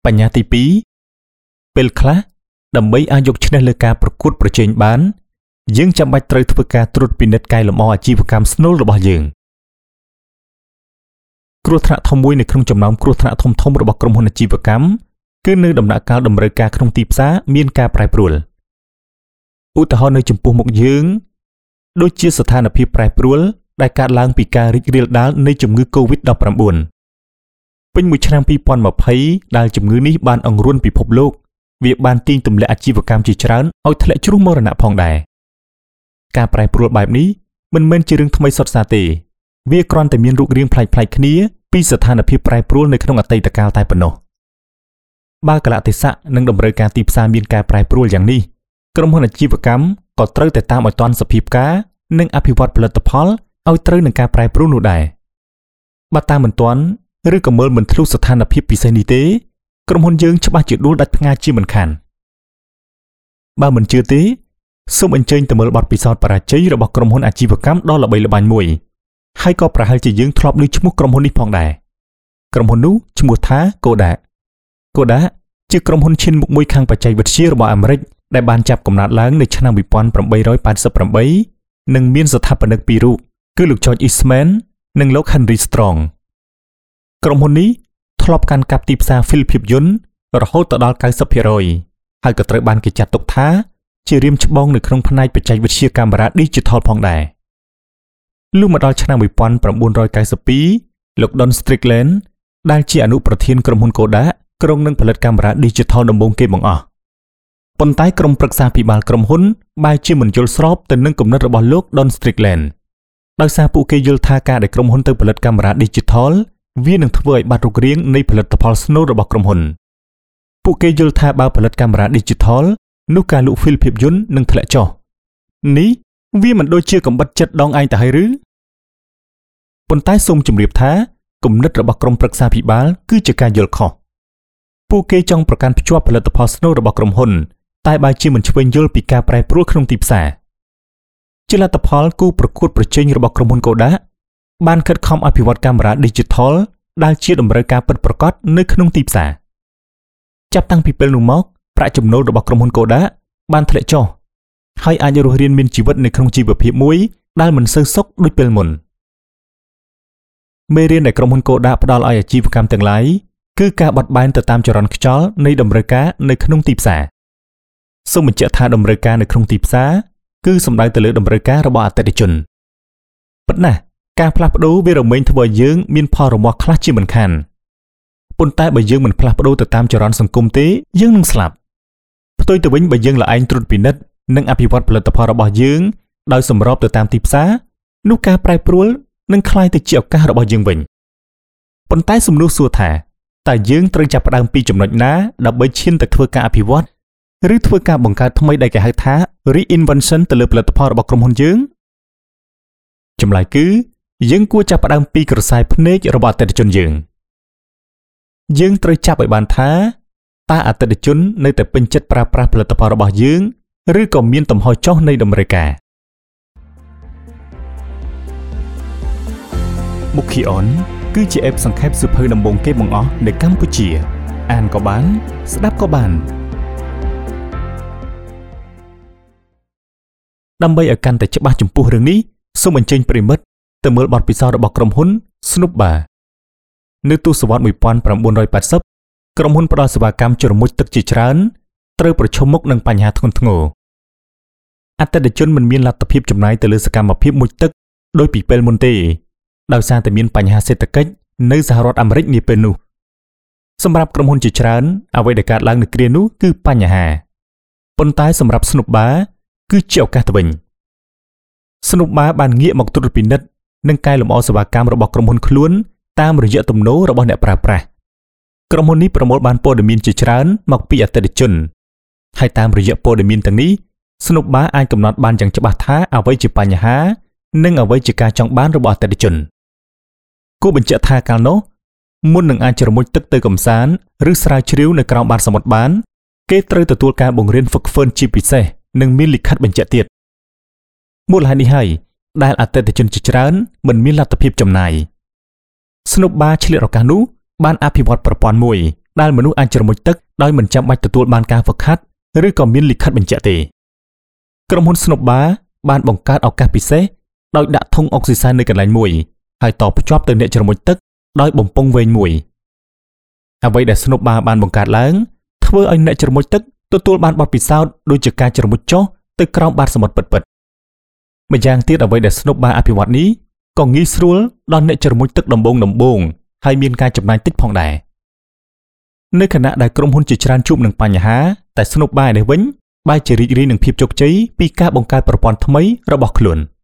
បញ្ហាទី2ពេលខ្លះដើម្បីអាចយកឈ្នះលើការប្រកួតប្រជែងបានយើងចាំបាច់ត្រូវធ្វើការត្រួតពិនិត្យកែលម្អអាជីវកម្មស្នូលរបស់យើងគ្រោះថ្នាក់ធំមួយនៅក្នុងចំណោមគ្រោះថ្នាក់ធំៗរបស់ក្រុមហ៊ុនអាជីវកម្មគឺនៅដំណាក់កាលតម្រូវការក្នុងទីផ្សារមានការប្រែប្រួលឧទាហរណ៍នៅចំពោះមុខយើងដូចជាស្ថានភាពប្រែប្រួលដែលកើតឡើងពីការរីករាលដាលនៃជំងឺ COVID-19 ពេញមួយឆ្នាំ2020ដែលជំងឺនេះបានអង្រួនពិភពលោកវាបានទាញទម្លាក់អាជីវកម្មជាច្រើនឲ្យធ្លាក់ជ្រុះមរណៈផងដែរការប្រែប្រួលបែបនេះមិនមែនជារឿងថ្មីសុទ្ធសាធទេវាគ្រាន់តែមានរូបរាងប្លែកៗគ្នាពីស្ថានភាពប្រែប្រួលនៅក្នុងអតីតកាលតែប៉ុណ្ណោះបើកលៈទេសៈនិងតម្រូវការទីផ្សារមានការប្រែប្រួលយ៉ាងនេះក្រុមហ៊ុនអាជីវកម្មក៏ត្រូវតែតាមឲ្យទាន់សភាពការនិងអភិវឌ្ឍផលិតផលឲ្យត្រូវនឹងការប្រែប្រួលនោះដែរបើតាមមិនទាន់ឬក៏មើលមិនធ្លុះស្ថានភាពពិសេសនេះទេក្រុមហ៊ុនយើងច្បាស់ជាដួលដាច់ផ្ងាជាមិនខានបើមិនជឿទេសូមអញ្ជើញទៅមើលបទពិសោធន៍បរាជ័យរបស់ក្រុមហ៊ុនអាជីវកម្មដ៏ល្បីល្បាញមួយហើយក៏ប្រហែលជាយើងធ្លាប់ឮឈ្មោះក្រុមហ៊ុននេះផងដែរក្រុមហ៊ុននោះឈ្មោះថា Kodak ជាក្រុមហ៊ុនឈានមុខមួយខាងបច្ចេកវិទ្យារបស់អាមេរិកដែលបានចាប់កំណើតឡើងនៅឆ្នាំ1888និងមានស្ថាបនិកពីររូបគឺលោក George Eastman និងលោក Henry Strong ក្រុមហ៊ុននេះធ្លាប់កាន់កាប់ទីផ្សារហ្វីលភាពយន្តរហូតដល់ 90% ហើយក៏ត្រូវបានគេចាត់ទុកថាជារៀមច្បងនៅក្នុងផ្នែកបច្ចេកវិទ្យាកាមេរ៉ា Digital ផងដែរលុះមកដល់ឆ្នាំ1992លោក Don Strickland ដែលជាអនុប្រធានក្រុមហ៊ុន Kodak ក្រុងនឹងផលិតកាមេរ៉ា Digital ដំបូងគេបង្អស់ប៉ុន្តែក្រុមប្រឹក្សាភិបាលក្រុមហ៊ុនបែរជាមិនយល់ស្របទៅនឹងគំនិតរបស់លោក Don Strickland ដោយសារពួកគេយល់ថាការដែលក្រុមហ៊ុនទៅផលិតកាមេរ៉ា Digital វានឹងធ្វើឲ្យបាត់រូបរាងនៃផលិតផលស្នូលរបស់ក្រុមហ៊ុនពួកគេយល់ថាបើផលិតកាមេរ៉ា Digital នោះការលក់ហ្វីលភាពយន្តនឹងធ្លាក់ចុះនេះវាមិនដូចជាកំបិតចិត្តដងឯងទៅហើយឬប៉ុន្តែសូមជម្រាបថាគំនិតរបស់ក្រុមប្រឹក្សាភិបាលគឺជាការយល់ខុសពួកគេចង់ប្រកាន់ភ្ជាប់ផលិតផលស្នូលរបស់ក្រុមហ៊ុនតែបើជាមិនឆ្វេងយល់ពីការប្រែប្រួលក្នុងទីផ្សារជាលទ្ធផលគូប្រកួតប្រជែងរបស់ក្រុមហ៊ុន Kodak បានខិតខំអភិវឌ្ឍកាមេរ៉ា Digital ដែលជាតម្រូវការពិតប្រាកដនៅក្នុងទីផ្សារចាប់តាំងពីពេលនោះមកប្រាក់ចំណូលរបស់ក្រុមហ៊ុន Kodak បានធ្លាក់ចុះហើយអាចរស់រានមានជីវិតនៅក្នុងជីវភាពមួយដែលមិនសូវសុខដូចពេលមុនមេរៀនដែលក្រុមហ៊ុន Kodak ផ្ដល់ឲ្យអាជីវកម្មទាំងឡាយគឺការបត់បែនទៅតាមចរន្តខ្យល់នៃតម្រូវការនៅក្នុងទីផ្សារសូមបញ្ជាក់ថាតម្រូវការនៅក្នុងទីផ្សារគឺសំដៅទៅលើតម្រូវការរបស់អតិថិជនប៉ុន្តែការផ្លាស់ប្ដូរវារមែងធ្វើឲ្យយើងមានផលរមាស់ខ្លះជាមិនខានប៉ុន្តែបើយើងមិនផ្លាស់ប្ដូរទៅតាមចរន្តសង្គមទេយើងនឹងស្លាប់ផ្ទុយទៅវិញបើយើងល្អឯងត្រួតពិនិត្យនិងអភិវឌ្ឍផលិតផលរបស់យើងដោយសម្របទៅតាមទីផ្សារនោះការប្រែប្រួលនឹងคล้ายទៅជាឱកាសរបស់យើងវិញប៉ុន្តែសំណួរសួរថាតើយើងត្រូវចាប់ផ្ដើមពីចំណុចណាដើម្បីឈានទៅធ្វើការអភិវឌ្ឍឬធ្វើការបង្កើតថ្មីដែលគេហៅថា reinvention ទៅលើផលិតផលរបស់ក្រុមហ៊ុនយើងចម្លើយគឺយើងគួរចាប់ផ្ដើមពីក្រសែភ្នែករបស់អតិថិជនយើងត្រូវចាប់ឲ្យបានថាតើអតិថិជននៅតែពេញចិត្តប្រើប្រាស់ផលិតផលរបស់យើងឬក៏មានទំហំចុះនៃតម្រូវការ Bookion គឺជា app សង្ខេបសៀវភៅដំបូងគេបង្អស់នៅកម្ពុជាអានក៏បានស្ដាប់ក៏បានដើម្បីឲ្យកាន់តែច្បាស់ចំពោះរឿងនេះសូមអញ្ជើញប្រិមិត្តទៅមើលបទពិសោធន៍របស់ក្រុមហ៊ុន Snoop Bar នៅទសវត្សរ៍1980ក្រុមហ៊ុនផ្ដល់សេវាកម្មជ្រមុជទឹកជាច្រើនត្រូវប្រឈមមុខនឹងបញ្ហាធ្ងន់ធ្ងរអតិថិជនមិនមានលទ្ធភាពចំណាយទៅលើសកម្មភាពមុជទឹកដោយពីពេលមុនទេដោយសារតែមានបញ្ហាសេដ្ឋកិច្ចនៅសហរដ្ឋអាមេរិកនាពេលនោះសម្រាប់ក្រុមហ៊ុនជាច្រើនអ្វីដែលកើតឡើងនៅគ្រានោះគឺបញ្ហាប៉ុន្តែសម្រាប់ Snoop Bar គឺជាឱកាសទៅវិញ Snoop Bar បានងាកមកត្រួតពិនិត្យនិងកែលម្អសេវាកម្មរបស់ក្រុមហ៊ុនខ្លួនតាមរយៈទំនោររបស់អ្នកប្រើប្រាស់ក្រុមហ៊ុននេះប្រមូលបានព័ត៌មានជាច្រើនមកពីអតិថិជនហើយតាមរយៈព័ត៌មានទាំងនេះ Snoop Bar អាចកំណត់បានយ៉ាងច្បាស់ថាអ្វីជាបញ្ហានិងអ្វីជាការចង់បានរបស់អតិថិជនគួរបញ្ជាក់ថាកាលនោះមុននឹងអាចជ្រមុជទឹកទៅកម្សាន្តឬស្រាវជ្រាវនៅក្រោមបាតសមុទ្របានគេត្រូវទទួលការបង្រៀនហ្វឹកហ្វឺនជាពិសេសនិងមានលិខិតបញ្ជាក់ទៀតមូលហេតុនេះហើយដែលអតិថិជនជាច្រើនមិនមានលទ្ធភាពចំណាយ Snoop Bar ឆ្លៀតឱកាសនោះបានអភិវឌ្ឍប្រព័ន្ធមួយដែលមនុស្សអាចជ្រមុជទឹកដោយមិនចាំបាច់ទទួលបានការហ្វឹកហាត់ឬក៏មានលិខិតបញ្ជាក់ទេក្រុមហ៊ុន Snowbar បានបង្កើតឱកាសពិសេសដោយដាក់ធុងអុកស៊ីសែននៅកន្លែងមួយហើយតភ្ជាប់ទៅអ្នកជ្រមុជទឹកដោយបំពង់វែងមួយអ្វីដែល Snowbar បានបង្កើតឡើងធ្វើឲ្យអ្នកជ្រមុជទឹកទទួលបានបទពិសោធន៍ដូចជាការជ្រមុជចុះទៅក្រោមបាតសមុទ្រពិតៗម្យ៉ាងទៀតអ្វីដែល Snowbar អភិវឌ្ឍនេះក៏ងាយស្រួលដល់អ្នកជ្រមុជទឹកដំបូងហើយមានការចំណាយតិចផងដែរនៅខណៈដែលក្រុមហ៊ុនជាច្រើនជួបនឹងបញ្ហាតែ Snowbar នេះវិញបែរជារីករាយនឹងភាពជោគជ័យពីការបង្កើតប្រព័ន្ធថ្មីរបស់ខ្លួន